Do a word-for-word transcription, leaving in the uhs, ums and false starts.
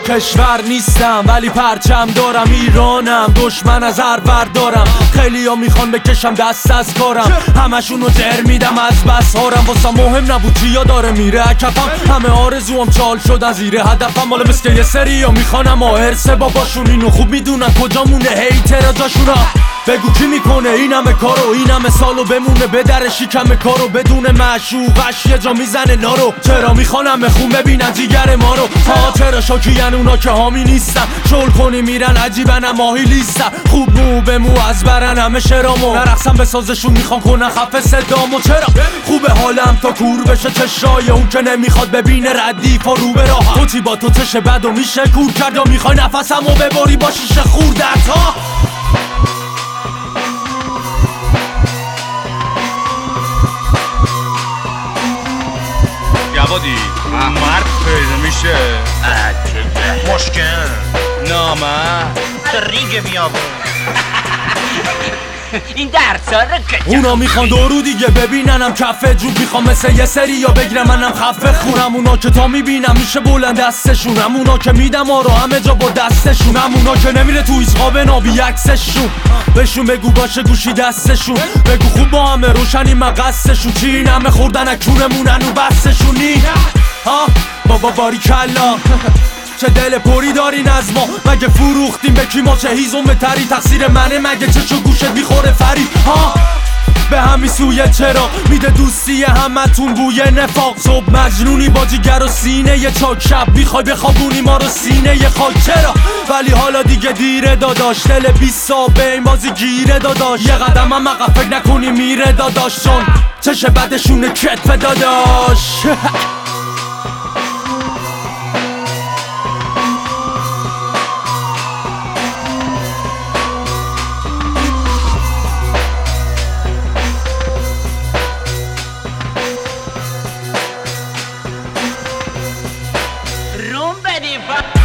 کشور نیستم ولی پرچم دارم، ایرانم دشمن از هر بردارم. خیلی ها میخوان بکشم دست از کارم، همشونو جر میدم از بس هارم. واسه مهم نبود چیا داره میره اکفم، همه آرزوام چال شدن زیر هدفم. مالا مثل یه سری ها میخوانم آهرسه باباشون، اینو خوب میدونن کجا مونه هیتر جاشونا. بگو کی میکنه این همه کارو، این همه سالو بمونه به در شکم کارو، بدون معشوقش یه جا میزنه نارو. چرا میخوانم خون ببینن جیگر ما رو، ها چرا شاکین اونا که حامی نیستن، شل کنی میرن عجیبن ماهی لیستن. خوب مو به مو از برن همه شرامو، نرقصم به سازشون میخوان کنن خفه صدامو. چرا خوبه حالم تا کور بشه چشای اون که نمیخواد ببینه ردیف و رو به راه. تو چی با تو چش بد و میشه کور کرد، یا میخوای نفسمو ببری با شیشه خوردت ها. جوادی مرد پیدا میشه مشکل نامه ریگ بیابون این درسا رو که اونا میخوان دورو دیگه ببیننم کفه جوب، میخوام مثل یه سری یا بگیرم منم خفه خونم. اونا که تا میبینم میشه بلند دستشون، همونا که میدم آرو همه جا با دستشون، همونا که نمیره تو ایز قابه نابی عکسشون. بهشون بگو باشه گوشی دستشون، بگو خوب با همه روشنی مقصشون. چی این همه خوردن اکونمونن و بستشونی ها بابا باری کلا. چه دل پری دارین از ما، مگه فروختیم به کی ما، چه هیزم تری تقصیر منه، مگه چه چو گوشت میخوره فرید ها. به همی سویه چرا میده دوستی همتون بوی نفاق، صبح مجنونی با جیگر و سینه یه چاک، شب میخوای بخوابونی ما رو سینه یه خاک. چرا ولی حالا دیگه دیره داداش، دل بیست سال به این بازی گیره داداش. یه قدم هم عقب فکر نکنی میره داداش، چون چش بدشونه کتف داداش. روم بدیم